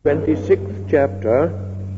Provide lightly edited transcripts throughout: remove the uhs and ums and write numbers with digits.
26th chapter.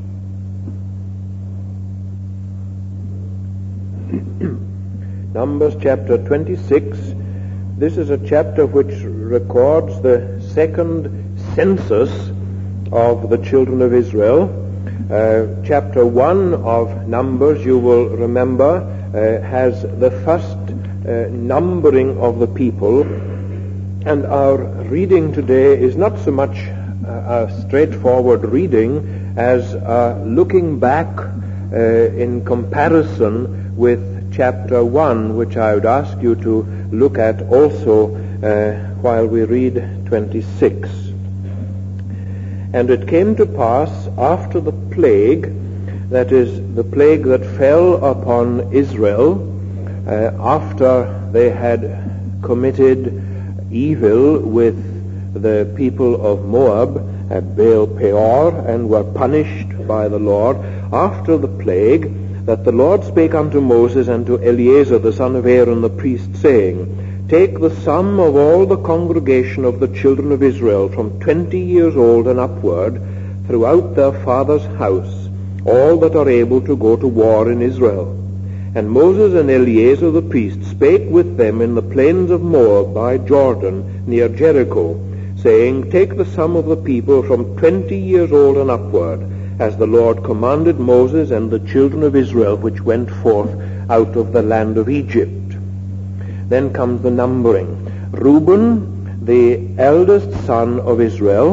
Numbers chapter 26. This is a chapter which records the second census of the children of Israel. Chapter 1 of Numbers, you will remember, has the first numbering of the people, and our reading today is not so much a straightforward reading as looking back in comparison with chapter 1, which I would ask you to look at also while we read 26. And it came to pass after the plague, that is, the plague that fell upon Israel after they had committed evil with the people of Moab at Baal Peor, and were punished by the Lord, after the plague, that the Lord spake unto Moses and to Eleazar the son of Aaron the priest, saying, Take the sum of all the congregation of the children of Israel from 20 years old and upward throughout their father's house, all that are able to go to war in Israel. And Moses and Eleazar the priest spake with them in the plains of Moab by Jordan near Jericho, saying, Take the sum of the people from 20 years old and upward, as the Lord commanded Moses and the children of Israel which went forth out of the land of Egypt. Then comes the numbering. Reuben, the eldest son of Israel,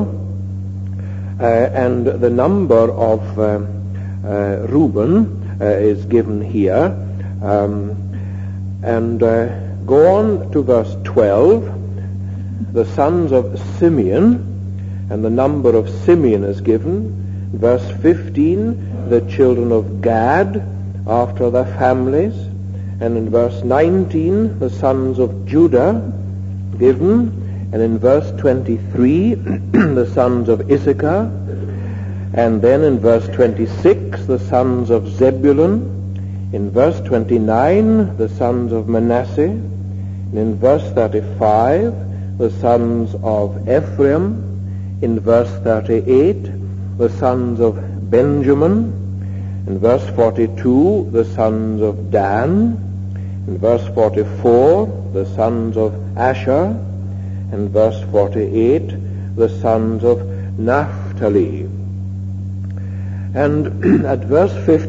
and the number of Reuben is given here. Go on to verse 12. The sons of Simeon, and the number of Simeon is given. Verse 15, the children of Gad, after their families. And in verse 19, the sons of Judah, given. And in verse 23, the sons of Issachar. And then in verse 26, the sons of Zebulun. In verse 29, the sons of Manasseh. And in verse 35, the sons of Ephraim. In verse 38, the sons of Benjamin. In verse 42, the sons of Dan. In verse 44, the sons of Asher. In verse 48, the sons of Naphtali. And at verse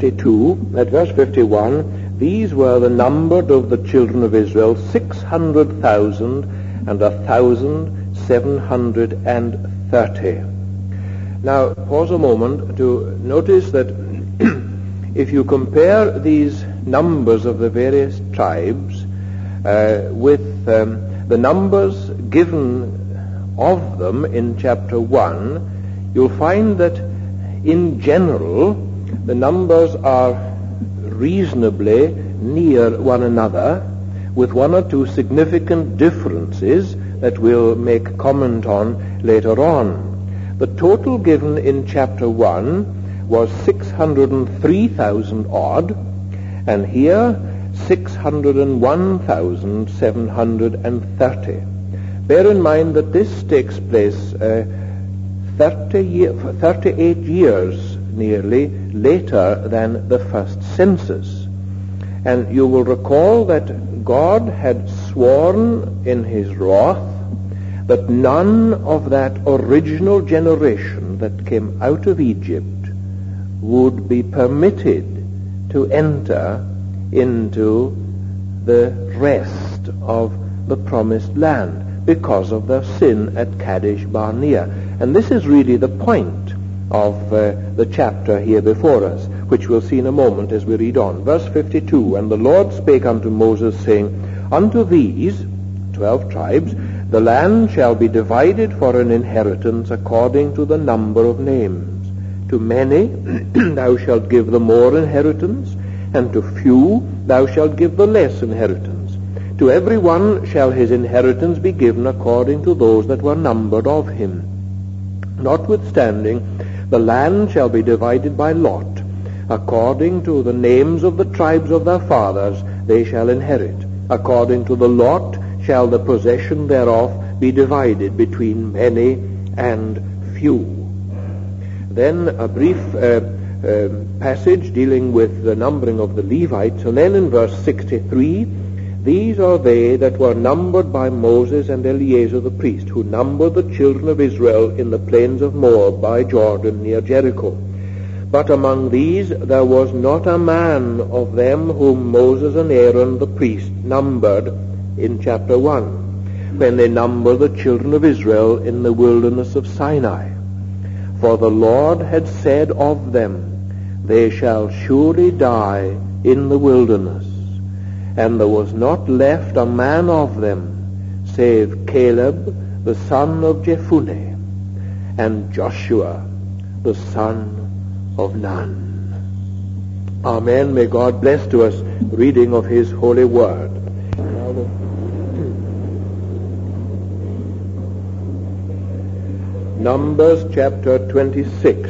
51, these were the numbered of the children of Israel, 600,000 and 1,730. Now, pause a moment to notice that if you compare these numbers of the various tribes with the numbers given of them in chapter 1, you'll find that in general the numbers are reasonably near one another, with one or two significant differences that we'll make comment on later on. The total given in chapter 1 was 603,000 odd, and here 601,730. Bear in mind that this takes place 38 years nearly later than the first census. And you will recall that God had sworn in his wrath that none of that original generation that came out of Egypt would be permitted to enter into the rest of the promised land because of their sin at Kadesh Barnea. And this is really the point of the chapter here before us, which we'll see in a moment as we read on. Verse 52, And the Lord spake unto Moses, saying, Unto these, 12 tribes, the land shall be divided for an inheritance according to the number of names. To many thou shalt give the more inheritance, and to few thou shalt give the less inheritance. To every one shall his inheritance be given according to those that were numbered of him. Notwithstanding, the land shall be divided by lot. According to the names of the tribes of their fathers they shall inherit. According to the lot shall the possession thereof be divided between many and few. then a brief passage dealing with the numbering of the Levites, and then in verse 63, these are they that were numbered by Moses and Eleazar the priest, who numbered the children of Israel in the plains of Moab by Jordan near Jericho. But among these there was not a man of them whom Moses and Aaron the priest numbered in chapter 1, when they numbered the children of Israel in the wilderness of Sinai. For the Lord had said of them, they shall surely die in the wilderness. And there was not left a man of them, save Caleb the son of Jephunneh, and Joshua the son of Nun. Amen. May God bless to us the reading of his holy word. Numbers chapter 26.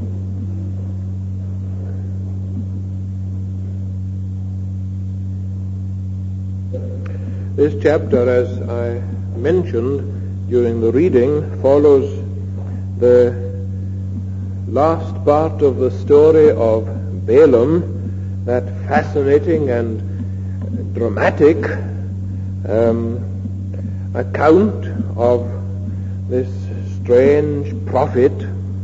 This chapter, as I mentioned during the reading, follows the last part of the story of Balaam, that fascinating and dramatic account of this strange prophet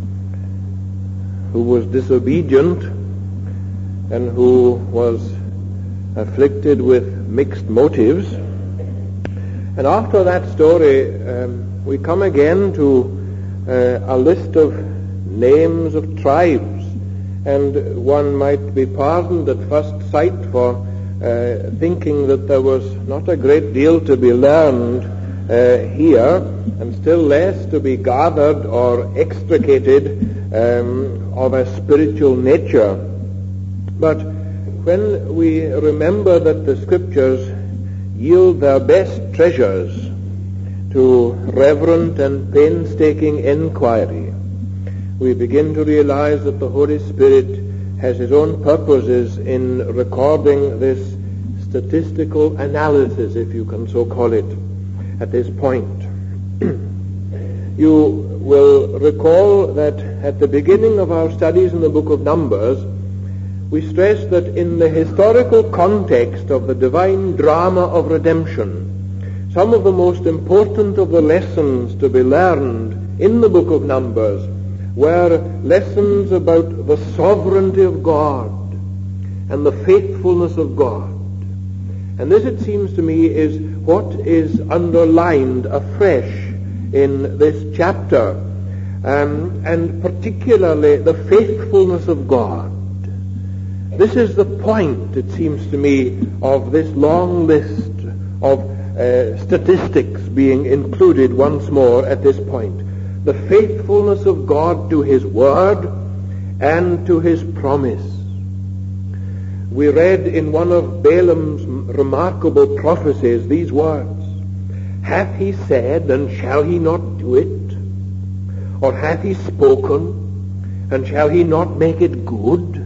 who was disobedient and who was afflicted with mixed motives. And after that story, we come again to a list of names of tribes, and one might be pardoned at first sight for thinking that there was not a great deal to be learned here, and still less to be gathered or extricated of a spiritual nature. But when we remember that the Scriptures yield their best treasures to reverent and painstaking inquiry, we begin to realize that the Holy Spirit has his own purposes in recording this statistical analysis, if you can so call it, at this point. You will recall that at the beginning of our studies in the book of Numbers, we stressed that in the historical context of the divine drama of redemption, some of the most important of the lessons to be learned in the book of Numbers were lessons about the sovereignty of God and the faithfulness of God. And this, it seems to me, is what is underlined afresh in this chapter, and particularly the faithfulness of God. This is the point, it seems to me, of this long list of statistics being included once more at this point. The faithfulness of God to his word and to his promise. We read in one of Balaam's remarkable prophecies these words, hath he said, and shall he not do it? Or hath he spoken, and shall he not make it good?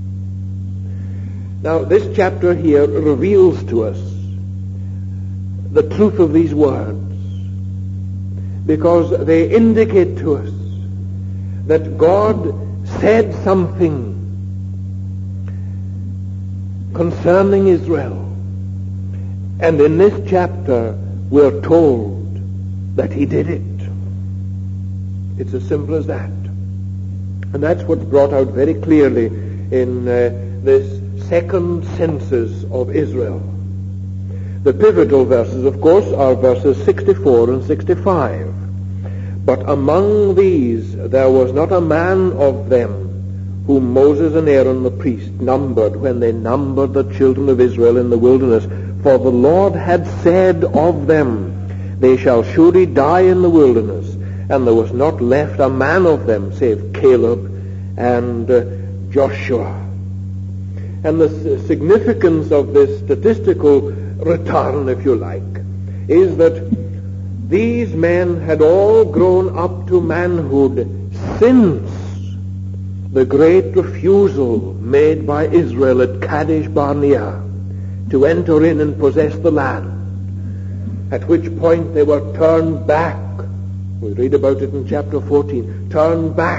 Now, this chapter here reveals to us the truth of these words, because they indicate to us that God said something concerning Israel, and in this chapter we're told that he did it. It's as simple as that. And that's what's brought out very clearly in this second census of Israel. The pivotal verses, of course, are verses 64 and 65. But among these there was not a man of them whom Moses and Aaron the priest numbered when they numbered the children of Israel in the wilderness. For the Lord had said of them, they shall surely die in the wilderness. And there was not left a man of them save Caleb and Joshua. And the significance of this statistical return, if you like, is that these men had all grown up to manhood since the great refusal made by Israel at Kadesh Barnea to enter in and possess the land, at which point they were turned back. We read about it in chapter 14. Turned back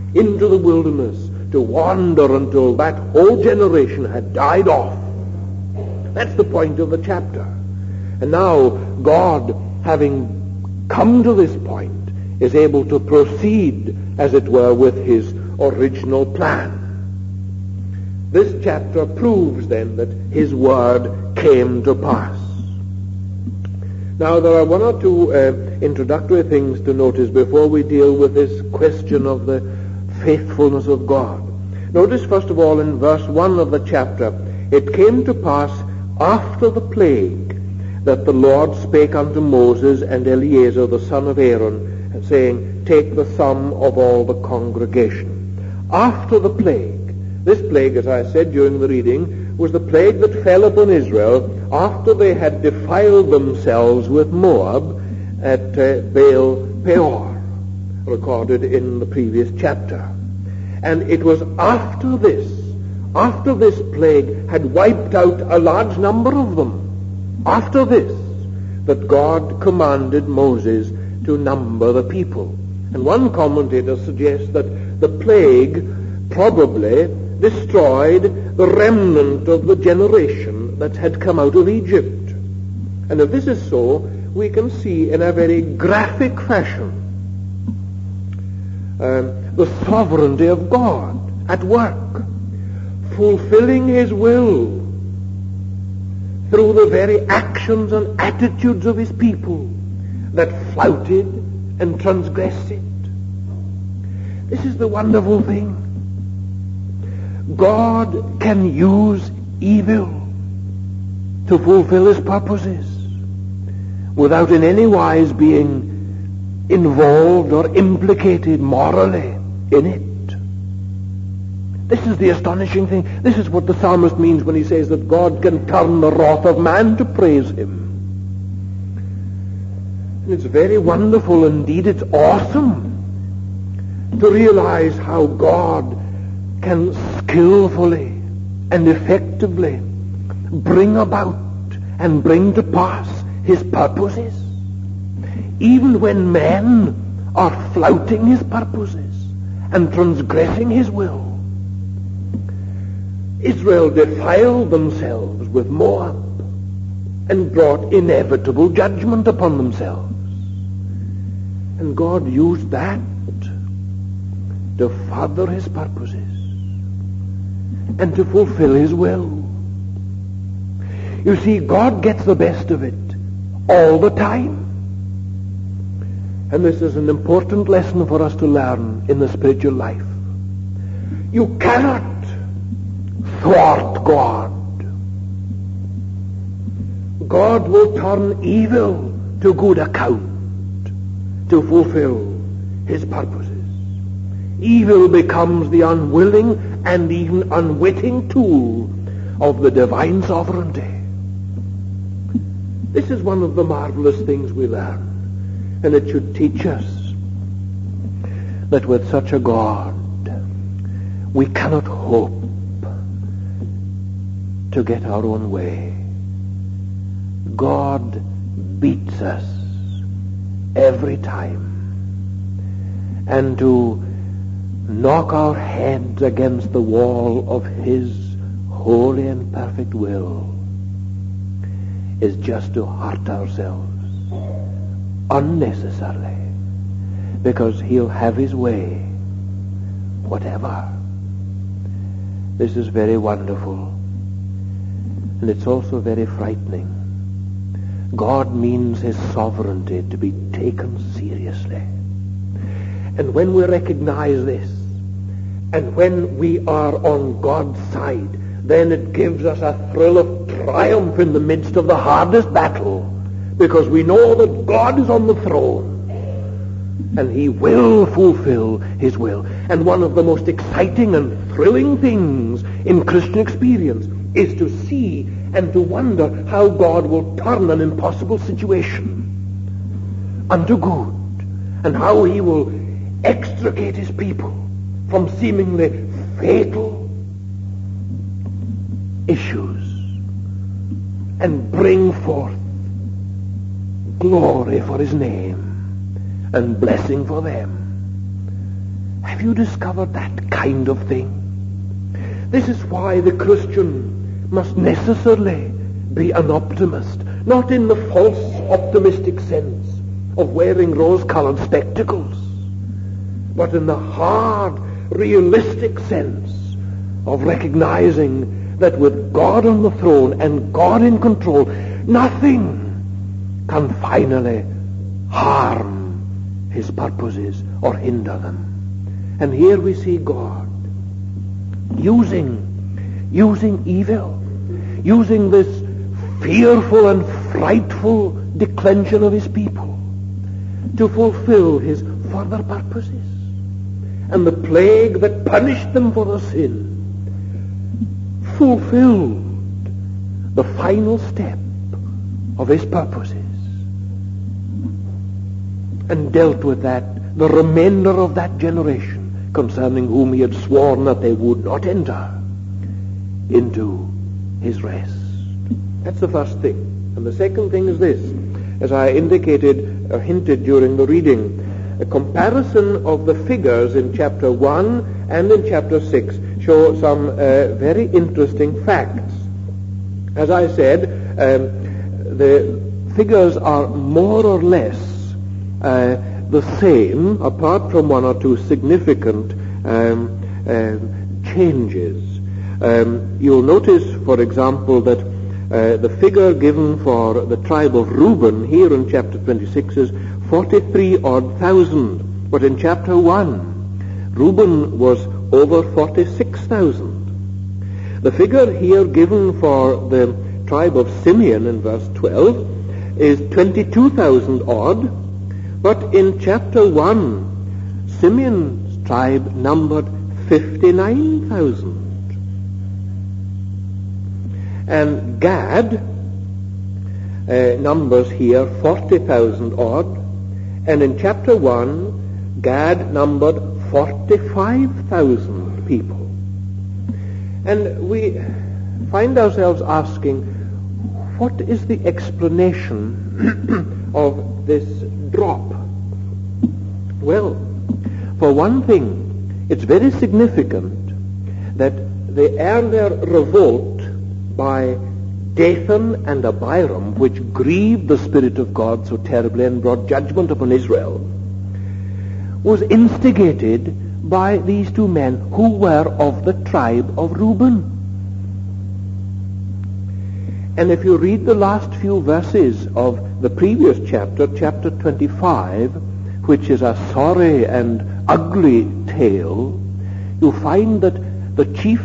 into the wilderness to wander until that whole generation had died off. That's the point of the chapter. And now God, having come to this point, is able to proceed, as it were, with his original plan. This chapter proves then that his word came to pass. Now there are one or two introductory things to notice before we deal with this question of the faithfulness of God. Notice first of all in verse 1 of the chapter, it came to pass after the plague that the Lord spake unto Moses and Eleazar the son of Aaron, saying, take the sum of all the congregation. After the plague. This plague, as I said during the reading, was the plague that fell upon Israel after they had defiled themselves with Moab at Baal Peor, recorded in the previous chapter. And it was after this plague had wiped out a large number of them, after this, that God commanded Moses to number the people. And one commentator suggests that the plague probably destroyed the remnant of the generation that had come out of Egypt. And if this is so, we can see in a very graphic fashion the sovereignty of God at work, fulfilling his will through the very actions and attitudes of his people that flouted and transgressed it. This is the wonderful thing. God can use evil to fulfill his purposes without in any wise being involved or implicated morally in it. This is the astonishing thing. This is what the psalmist means when he says that God can turn the wrath of man to praise him. And it's very wonderful, indeed it's awesome to realize how God can skillfully and effectively bring about and bring to pass his purposes, even when men are flouting his purposes and transgressing his will. Israel defiled themselves with Moab and brought inevitable judgment upon themselves. And God used that to further his purposes and to fulfill his will. You see, God gets the best of it all the time. And this is an important lesson for us to learn in the spiritual life. You cannot thwart God. God will turn evil to good account to fulfill his purposes. Evil becomes the unwilling and even unwitting tool of the divine sovereignty. This is one of the marvelous things we learn, and it should teach us that with such a God we cannot hope to get our own way. God beats us every time, and to knock our heads against the wall of his holy and perfect will is just to hurt ourselves unnecessarily, because he'll have his way, whatever. This is very wonderful, and it's also very frightening. God means his sovereignty to be taken seriously. And when we recognize this, and when we are on God's side, then it gives us a thrill of triumph in the midst of the hardest battle, because we know that God is on the throne, and he will fulfill his will. And one of the most exciting and thrilling things in Christian experience is to see and to wonder how God will turn an impossible situation unto good, and how he will extricate his people from seemingly fatal issues and bring forth glory for his name and blessing for them. Have you discovered that kind of thing? This is why the Christian must necessarily be an optimist, not in the false optimistic sense of wearing rose-colored spectacles, but in the hard, realistic sense of recognizing that with God on the throne and God in control, nothing can finally harm his purposes or hinder them. And here we see God using evil, using this fearful and frightful declension of his people to fulfill his further purposes. And the plague that punished them for their sin fulfilled the final step of his purposes and dealt with that, the remainder of that generation concerning whom he had sworn that they would not enter into his rest. That's the first thing. And the second thing is this, as I indicated or hinted during the reading, a comparison of the figures in chapter 1 and in chapter 6 show some very interesting facts. As I said, the figures are more or less the same, apart from one or two significant changes. You'll notice, for example, that the figure given for the tribe of Reuben here in chapter 26 is 43,000, but in chapter 1, Reuben was over 46,000. The figure here given for the tribe of Simeon in verse 12 is 22,000 odd, but in chapter 1, Simeon's tribe numbered 59,000. And Gad numbers here 40,000 odd, and in chapter 1, Gad numbered 45,000 people. And we find ourselves asking, what is the explanation of this drop? Well, for one thing, it's very significant that the earlier revolt by Dathan and Abiram, which grieved the Spirit of God so terribly and brought judgment upon Israel, was instigated by these two men who were of the tribe of Reuben. And if you read the last few verses of the previous chapter, chapter 25, which is a sorry and ugly tale, you find that the chief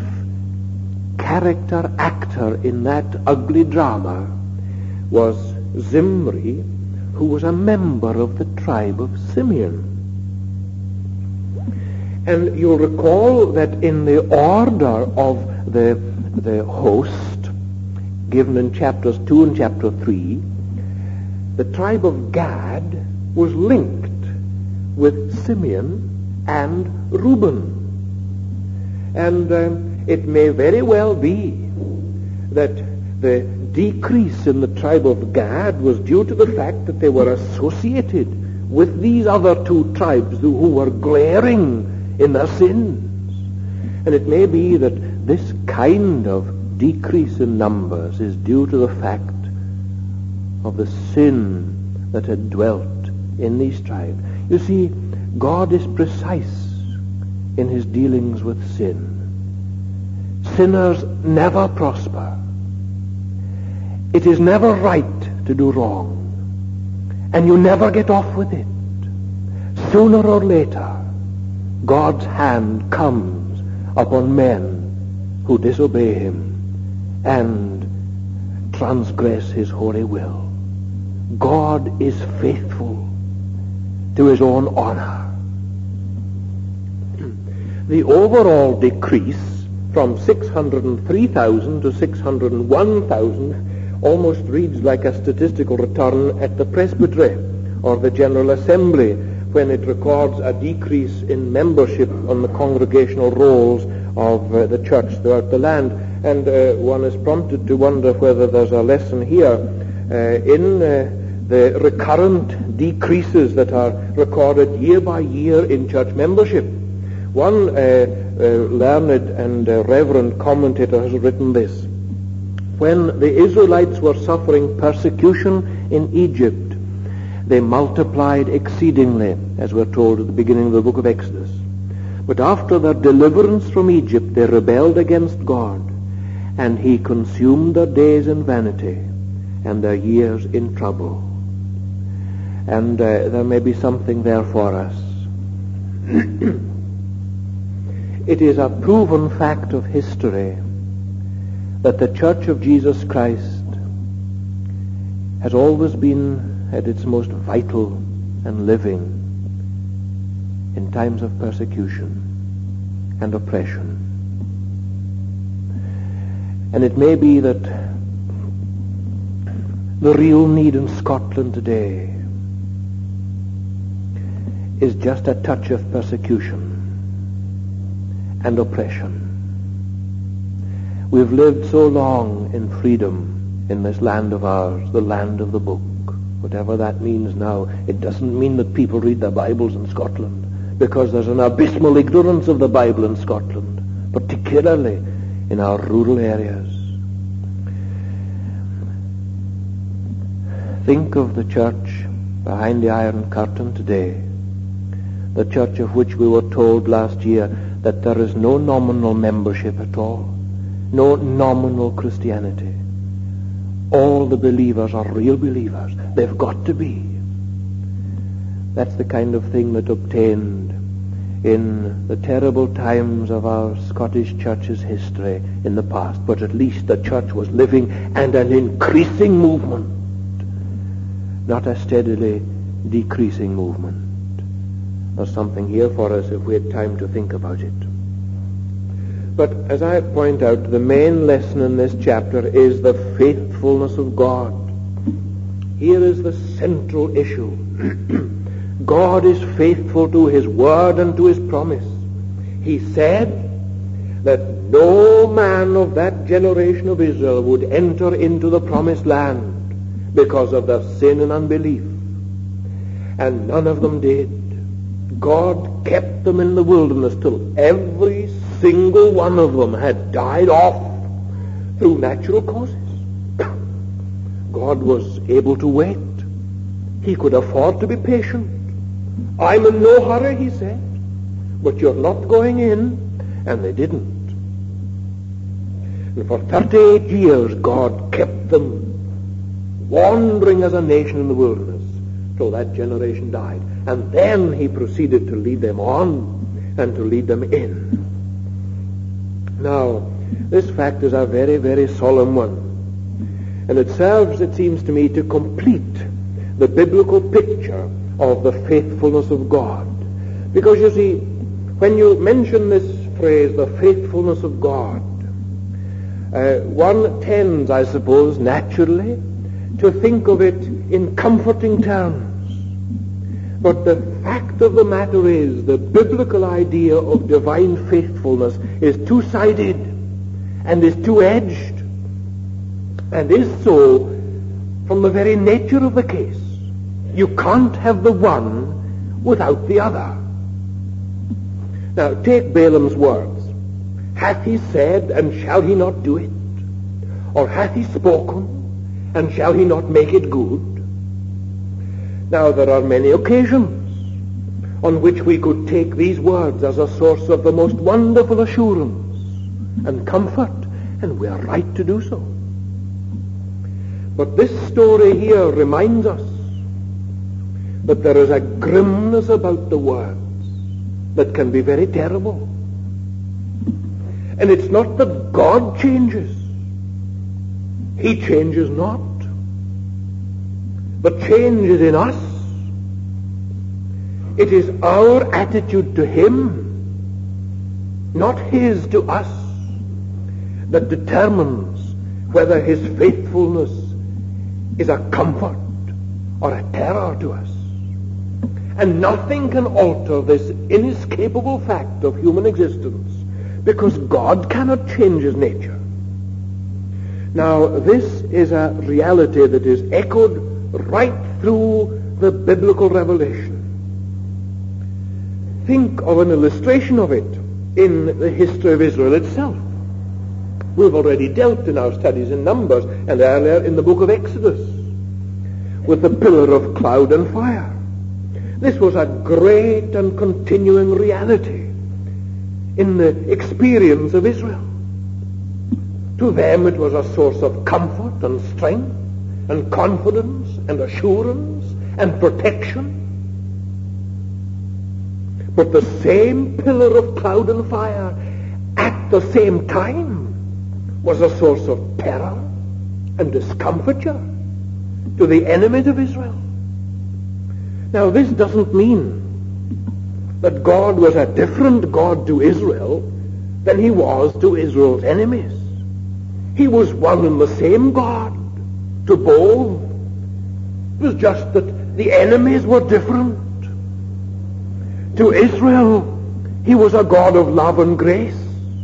actor in that ugly drama was Zimri, who was a member of the tribe of Simeon. And you'll recall that in the order of the host given in chapters 2 and chapter 3, the tribe of Gad was linked with Simeon and Reuben. And it may very well be that the decrease in the tribe of Gad was due to the fact that they were associated with these other two tribes who were glaring in their sins. And it may be that this kind of decrease in numbers is due to the fact of the sin that had dwelt in these tribes. You see, God is precise in his dealings with sin. Sinners never prosper. It is never right to do wrong, and you never get off with it. Sooner or later, God's hand comes upon men who disobey him and transgress his holy will. God is faithful to his own honor. The overall decrease from 603,000 to 601,000 almost reads like a statistical return at the presbytery or the General Assembly when it records a decrease in membership on the congregational rolls of the church throughout the land. And one is prompted to wonder whether there's a lesson here in the recurrent decreases that are recorded year by year in church membership. One learned and reverend commentator has written this: when the Israelites were suffering persecution in Egypt, they multiplied exceedingly, as we're told at the beginning of the book of Exodus. But after their deliverance from Egypt, they rebelled against God, and he consumed their days in vanity and their years in trouble. And there may be something there for us. It is a proven fact of history that the Church of Jesus Christ has always been at its most vital and living in times of persecution and oppression. And it may be that the real need in Scotland today is just a touch of persecution and oppression. We've lived so long in freedom in this land of ours, the land of the book. Whatever that means now, it doesn't mean that people read their Bibles in Scotland, because there's an abysmal ignorance of the Bible in Scotland, particularly in our rural areas. Think of the church behind the Iron Curtain today, the church of which we were told last year that there is no nominal membership at all, no nominal Christianity. All the believers are real believers. They've got to be. That's the kind of thing that obtained in the terrible times of our Scottish church's history in the past. But at least the church was living and an increasing movement, not a steadily decreasing movement. There's something here for us if we had time to think about it. But as I point out, the main lesson in this chapter is the faithfulness of God. Here is the central issue. God is faithful to his word and to his promise. He said that no man of that generation of Israel would enter into the promised land because of their sin and unbelief. And none of them did. God kept them in the wilderness till every single one of them had died off through natural causes. God was able to wait. He could afford to be patient. I'm in no hurry, he said, but you're not going in. And they didn't. And for 38 years God kept them wandering as a nation in the wilderness till that generation died. And then he proceeded to lead them on and to lead them in. Now, this fact is a very, very solemn one. And it serves, it seems to me, to complete the biblical picture of the faithfulness of God. Because you see, when you mention this phrase, the faithfulness of God, one tends, I suppose, naturally to think of it in comforting terms. But the fact of the matter is, the biblical idea of divine faithfulness is two-sided and is two-edged, and is so from the very nature of the case. You can't have the one without the other. Now, take Balaam's words. Hath he said, and shall he not do it? Or hath he spoken, and shall he not make it good? Now, there are many occasions on which we could take these words as a source of the most wonderful assurance and comfort, and we are right to do so. But this story here reminds us that there is a grimness about the words that can be very terrible. And it's not that God changes. He changes not. But change is in us. It is our attitude to him, not his to us, that determines whether his faithfulness is a comfort or a terror to us. And nothing can alter this inescapable fact of human existence, because God cannot change his nature. Now, this is a reality that is echoed right through the biblical revelation. Think of an illustration of it in the history of Israel itself. We've already dealt in our studies in Numbers and earlier in the book of Exodus with the pillar of cloud and fire. This was a great and continuing reality in the experience of Israel. To them it was a source of comfort and strength and confidence and assurance and protection. But the same pillar of cloud and fire at the same time was a source of terror and discomfiture to the enemies of Israel. Now, this doesn't mean that God was a different God to Israel than he was to Israel's enemies. He was one and the same God to both. It was just that the enemies were different. To Israel, he was a God of love and grace.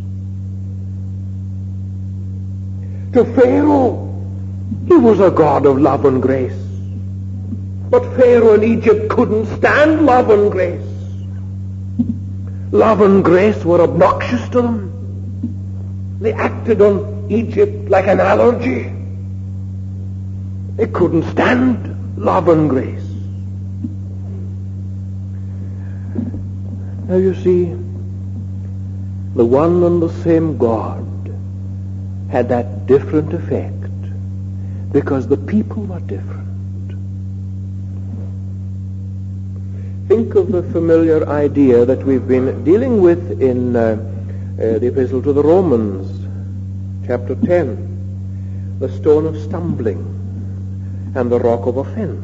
To Pharaoh, he was a God of love and grace. But Pharaoh in Egypt couldn't stand love and grace. Love and grace were obnoxious to them. They acted on Egypt like an allergy. They couldn't stand love and grace. Now you see, the one and the same God had that different effect because the people were different. Think of the familiar idea that we've been dealing with in the Epistle to the Romans, chapter 10, the stone of stumbling and the rock of offense.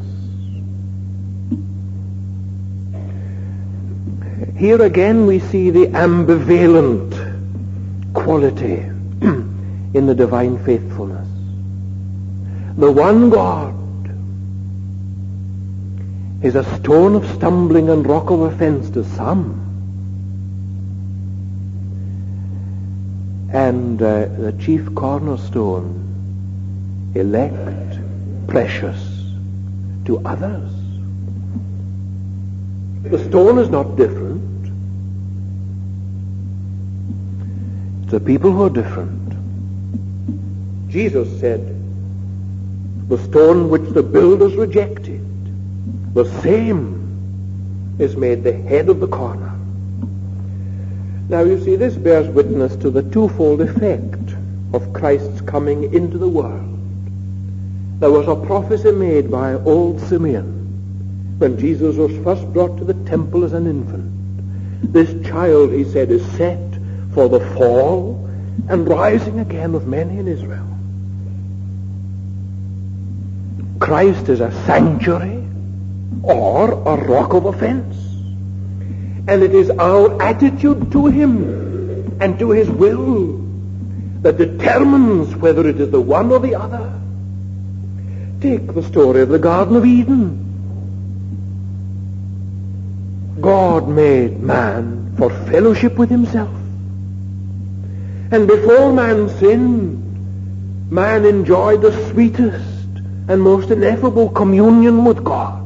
Here again we see the ambivalent quality in the divine faithfulness. The one God is a stone of stumbling and rock of offense to some, and the chief cornerstone, elect, precious to others. The stone is not different. It's the people who are different. Jesus said, the stone which the builders rejected, the same is made the head of the corner. Now you see, this bears witness to the twofold effect of Christ's coming into the world. There was a prophecy made by old Simeon when Jesus was first brought to the temple as an infant. This child, he said, is set for the fall and rising again of many in Israel. Christ is a sanctuary or a rock of offense. And it is our attitude to him and to his will that determines whether it is the one or the other. Take the story of the Garden of Eden. God made man for fellowship with himself. And before man sinned, man enjoyed the sweetest and most ineffable communion with God.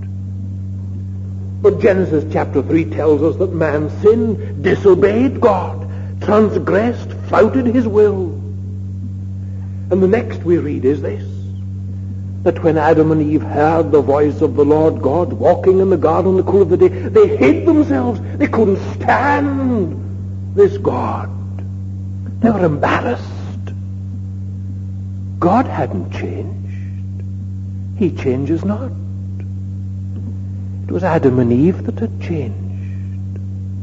But Genesis chapter 3 tells us that man sinned, disobeyed God, transgressed, flouted his will. And the next we read is this, that when Adam and Eve heard the voice of the Lord God walking in the garden in the cool of the day, they hid themselves. They couldn't stand this God. They were embarrassed. God hadn't changed. He changes not. It was Adam and Eve that had changed.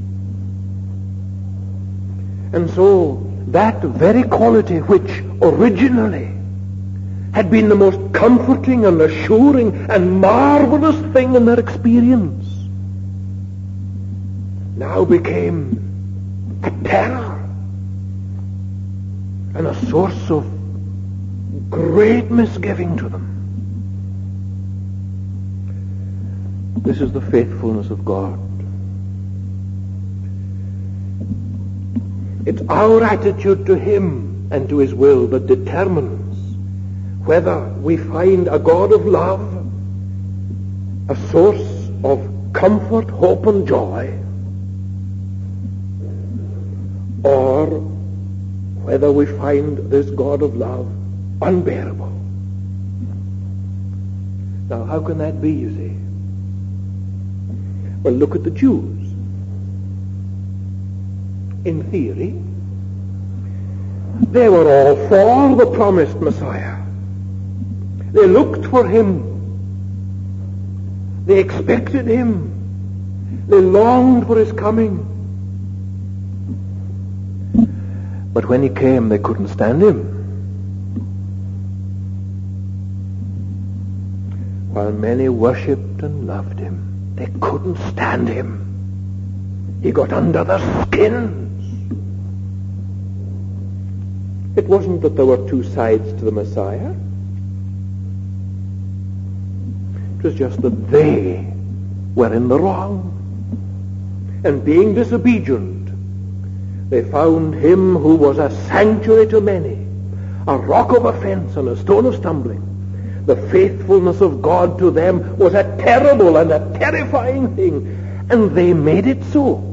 And so that very quality which originally had been the most comforting and assuring and marvelous thing in their experience now became a terror and a source of great misgiving to them. This is the faithfulness of God. It's our attitude to him and to his will that determines whether we find a God of love, a source of comfort, hope, and joy, whether we find this God of love unbearable. Now, how can that be, you see? Well, look at the Jews. In theory, they were all for the promised Messiah. They looked for him. They expected him. They longed for his coming. But when he came, they couldn't stand him. While many worshipped and loved him, they couldn't stand him. He got under their skins. It wasn't that there were two sides to the Messiah. It was just that they were in the wrong. And being disobedient, they found him who was a sanctuary to many, a rock of offense and a stone of stumbling. The faithfulness of God to them was a terrible and a terrifying thing, and they made it so.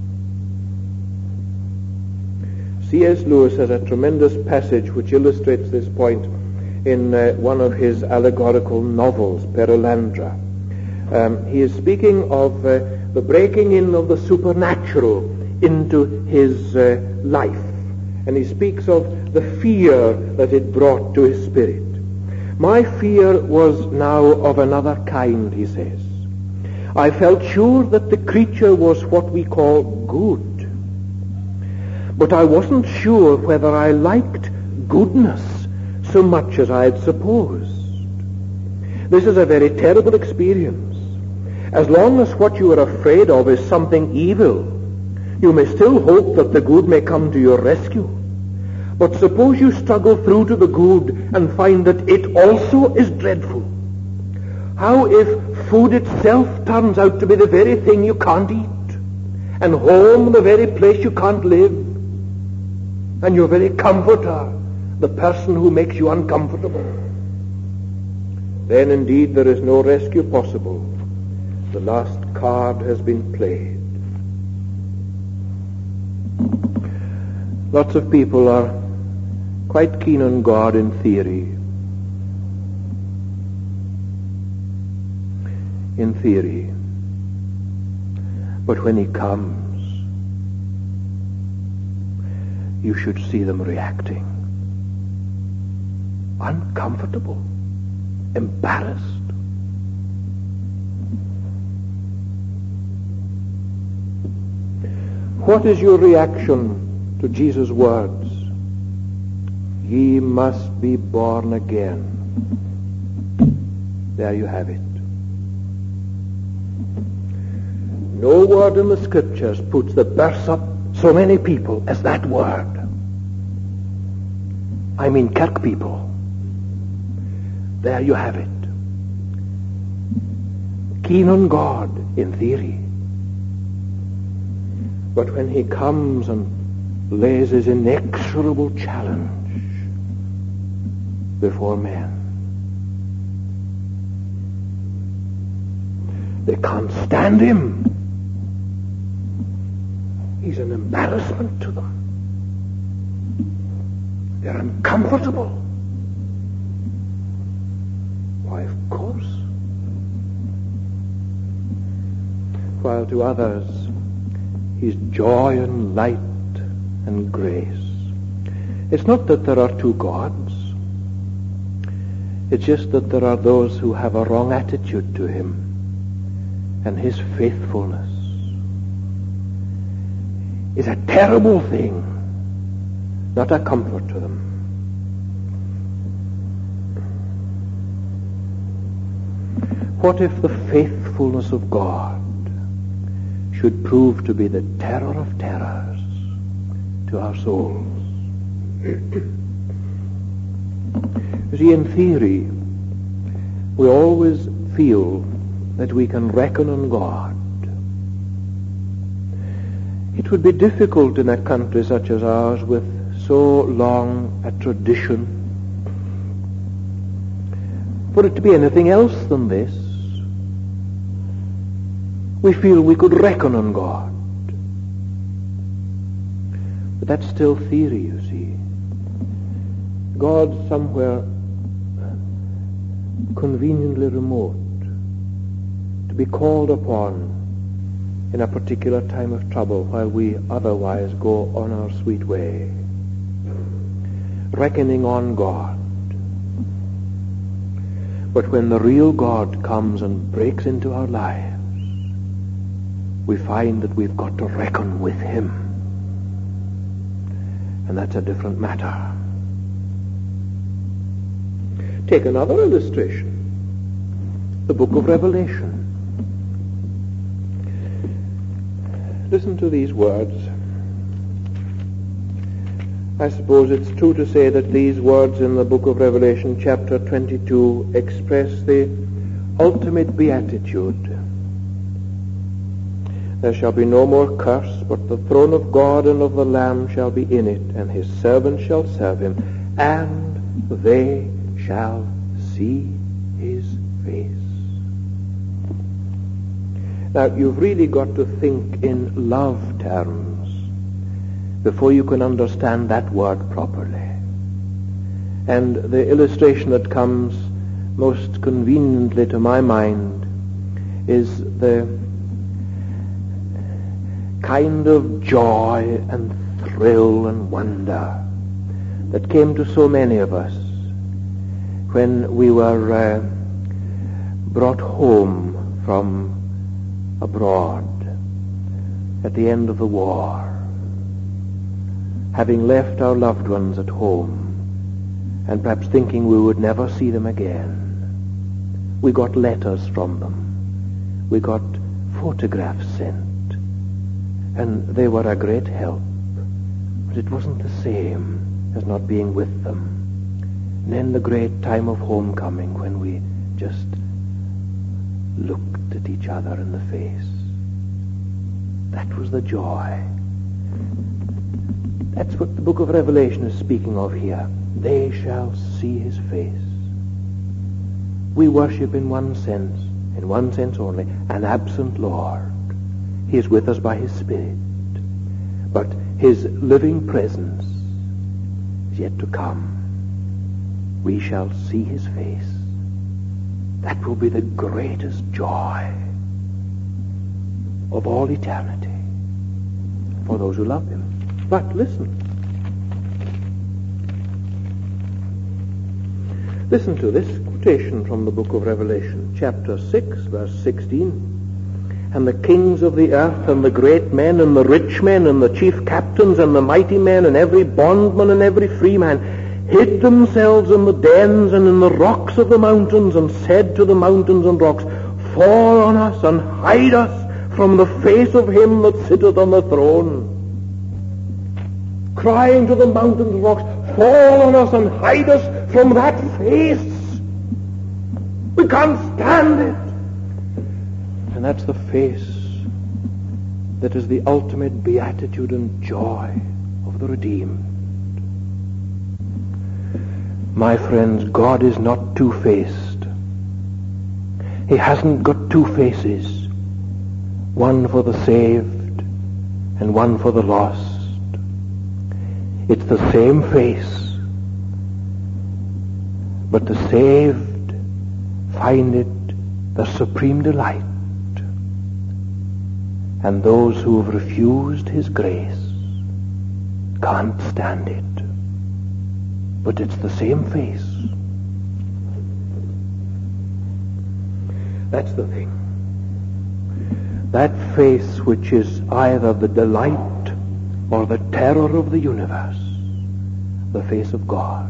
C.S. Lewis has a tremendous passage which illustrates this point in one of his allegorical novels, Perelandra. He is speaking of the breaking in of the supernatural into his life, and he speaks of the fear that it brought to his spirit. My fear was now of another kind, he says. I felt sure that the creature was what we call good. But I wasn't sure whether I liked goodness so much as I had supposed. This is a very terrible experience. As long as what you are afraid of is something evil, you may still hope that the good may come to your rescue. But suppose you struggle through to the good and find that it also is dreadful. How if food itself turns out to be the very thing you can't eat, and home the very place you can't live, and your very comforter the person who makes you uncomfortable? Then indeed there is no rescue possible. The last card has been played. Lots of people are quite keen on God in theory. In theory. But when he comes, you should see them reacting. Uncomfortable. Embarrassed. What is your reaction to Jesus' words? Ye must be born again. There you have it. No word in the scriptures puts the bursts up so many people as that word. I mean kirk people. There you have it. Keen on God in theory. But when he comes and lays his inexorable challenge before men, they can't stand him. He's an embarrassment to them. They're uncomfortable. Why, of course. While to others, he's joy and light and grace. It's not that there are two gods. It's just that there are those who have a wrong attitude to him and his faithfulness is a terrible thing, not a comfort to them. What if the faithfulness of God should prove to be the terror of terrors to our souls? You see, in theory, we always feel that we can reckon on God. It would be difficult in a country such as ours with so long a tradition for it to be anything else than this. We feel we could reckon on God. But that's still theory, you see. God somewhere conveniently remote, to be called upon in a particular time of trouble while we otherwise go on our sweet way, reckoning on God. But when the real God comes and breaks into our lives, we find that we've got to reckon with him. And that's a different matter. Take another illustration. The book of Revelation. Listen to these words. I suppose it's true to say that these words in the book of Revelation, chapter 22, express the ultimate beatitude. There shall be no more curse, but the throne of God and of the Lamb shall be in it, and his servants shall serve him, and they shall see his face. Now, you've really got to think in love terms before you can understand that word properly. And the illustration that comes most conveniently to my mind is the kind of joy and thrill and wonder that came to so many of us when we were brought home from abroad at the end of the war, having left our loved ones at home and perhaps thinking we would never see them again. We got letters from them. We got photographs sent. And they were a great help. But it wasn't the same as not being with them. And then the great time of homecoming when we just looked at each other in the face. That was the joy. That's what the book of Revelation is speaking of here. They shall see his face. We worship in one sense only, an absent Lord. He is with us by his Spirit. But his living presence is yet to come. We shall see his face. That will be the greatest joy of all eternity for those who love him. But listen. Listen to this quotation from the book of Revelation, chapter 6, verse 16. And the kings of the earth, and the great men, and the rich men, and the chief captains, and the mighty men, and every bondman, and every free man, hid themselves in the dens and in the rocks of the mountains, and said to the mountains and rocks, Fall on us, and hide us from the face of him that sitteth on the throne. Crying to the mountains and rocks, Fall on us, and hide us from that face. We can't stand it. And that's the face that is the ultimate beatitude and joy of the redeemed. My friends, God is not two-faced. He hasn't got two faces, one for the saved and one for the lost. It's the same face, but the saved find it the supreme delight, and those who have refused his grace can't stand it. But it's the same face. That's the thing. That face which is either the delight or the terror of the universe, the face of God.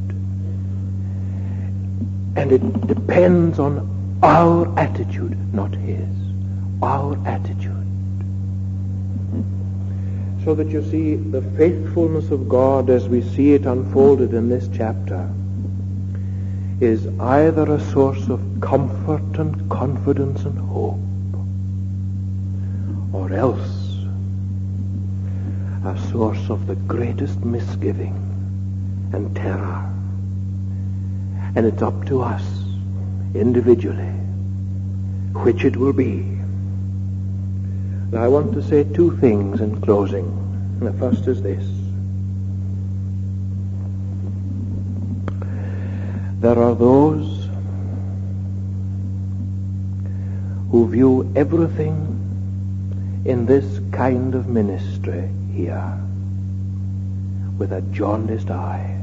And it depends on our attitude, not his. Our attitude. So that you see the faithfulness of God as we see it unfolded in this chapter is either a source of comfort and confidence and hope, or else a source of the greatest misgiving and terror. And it's up to us individually which it will be. Now I want to say two things in closing. The first is this. There are those who view everything in this kind of ministry here with a jaundiced eye.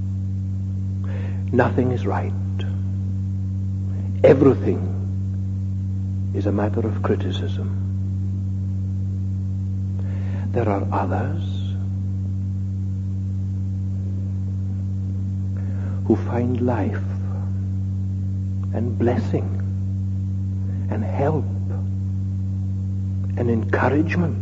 Nothing is right. Everything is a matter of criticism. There are others who find life and blessing and help and encouragement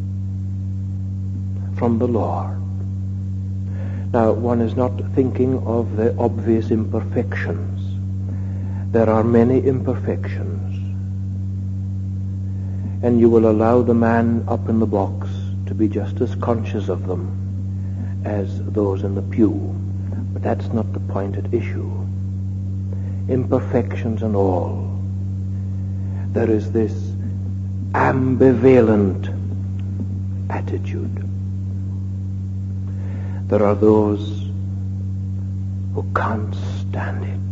from the Lord. Now, one is not thinking of the obvious imperfections. There are many imperfections, and you will allow the man up in the box to be just as conscious of them as those in the pew. But that's not the point at issue. Imperfections and all, there is this ambivalent attitude. There are those who can't stand it.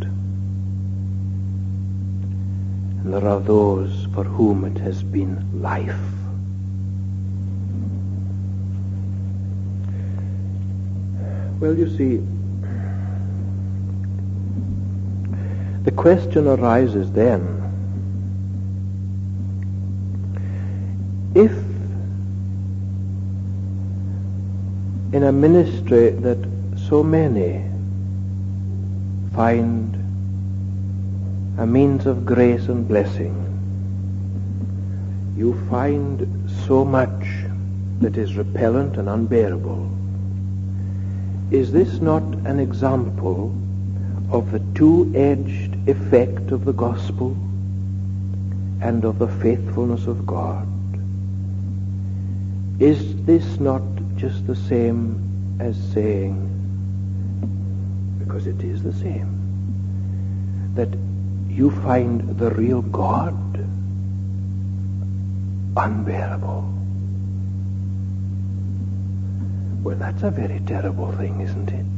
And there are those for whom it has been life. Well, you see, the question arises then, if in a ministry that so many find a means of grace and blessing, you find so much that is repellent and unbearable, is this not an example of the two-edged effect of the gospel and of the faithfulness of God? Is this not just the same as saying, because it is the same, that you find the real God unbearable? Well, that's a very terrible thing, isn't it?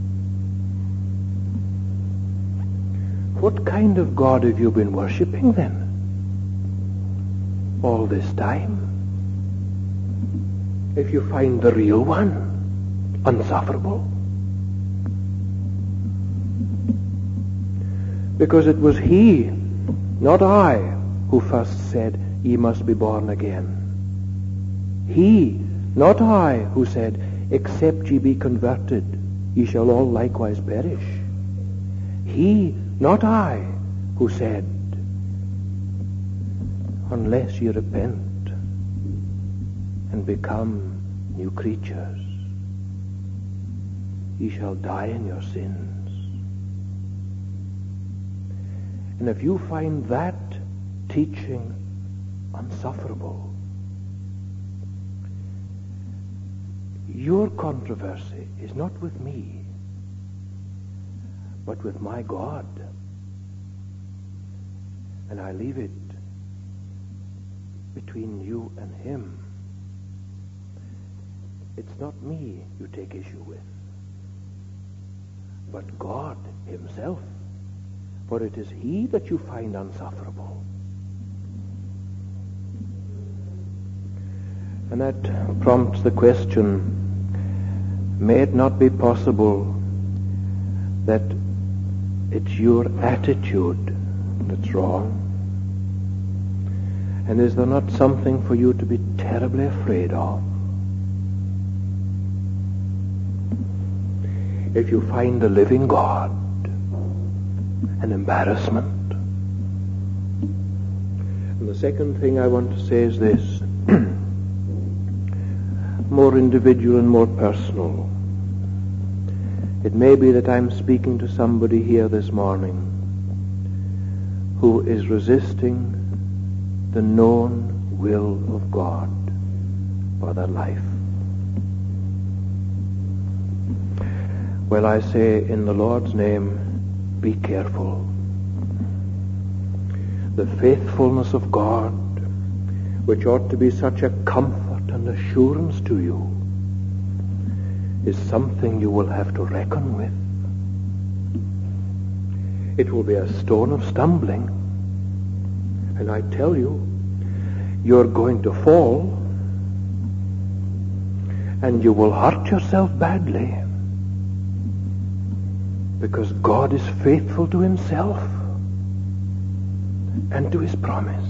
What kind of God have you been worshipping then, all this time? If you find the real one unsufferable. Because it was he, not I, who first said, ye must be born again. He, not I, who said, except ye be converted, ye shall all likewise perish. He, not I, who said, unless ye repent and become new creatures, ye shall die in your sins. And if you find that teaching unsufferable, your controversy is not with me, but with my God. And I leave it between you and him. It's not me you take issue with, but God himself, for it is he that you find unsufferable. And that prompts the question, may it not be possible that it's your attitude that's wrong? And is there not something for you to be terribly afraid of? If you find the living God an embarrassment. And the second thing I want to say is this, more individual and more personal. It may be that I'm speaking to somebody here this morning who is resisting the known will of God for their life. Well, I say in the Lord's name, be careful. The faithfulness of God, which ought to be such a comfort and assurance to you, is something you will have to reckon with. It will be a stone of stumbling. And I tell you, you're going to fall, and you will hurt yourself badly, because God is faithful to himself and to his promise.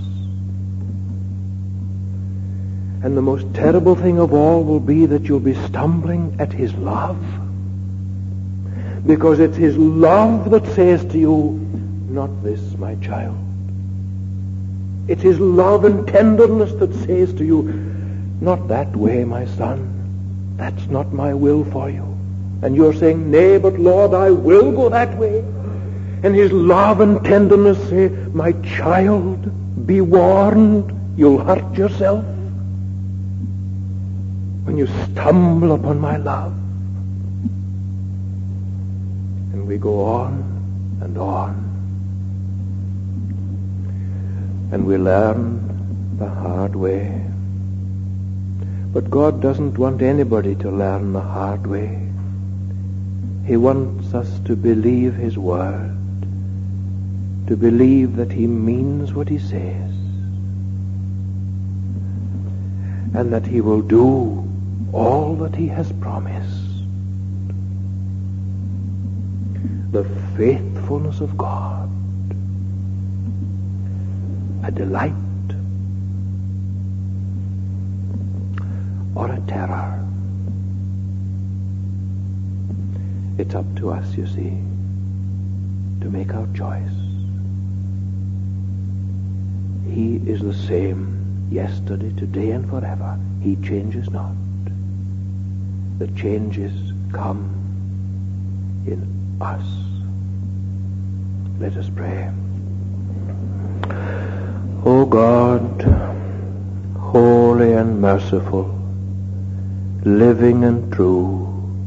And the most terrible thing of all will be that you'll be stumbling at his love, because it's his love that says to you, not this, my child. It's his love and tenderness that says to you, not that way, my son. That's not my will for you. And you're saying, nay, but Lord, I will go that way. And his love and tenderness say, my child, be warned, you'll hurt yourself when you stumble upon my love. And we go on and on. And we learn the hard way. But God doesn't want anybody to learn the hard way. He wants us to believe his word, to believe that he means what he says, and that he will do all that he has promised. The faithfulness of God, a delight or a terror. It's up to us, you see, to make our choice. He is the same yesterday, today, and forever. He changes not. The changes come in us. Let us pray. O God, holy and merciful, living and true,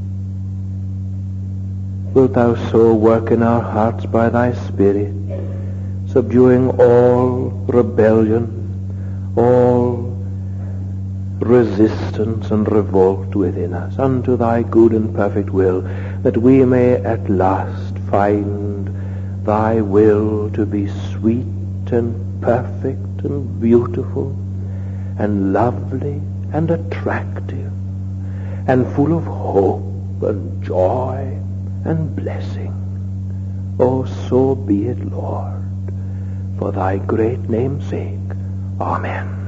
wilt thou so work in our hearts by thy Spirit, subduing all rebellion, all resistance and revolt within us unto thy good and perfect will, that we may at last find thy will to be sweet and perfect and beautiful and lovely and attractive and full of hope and joy and blessing. Oh, so be it, Lord, for thy great name's sake. Amen.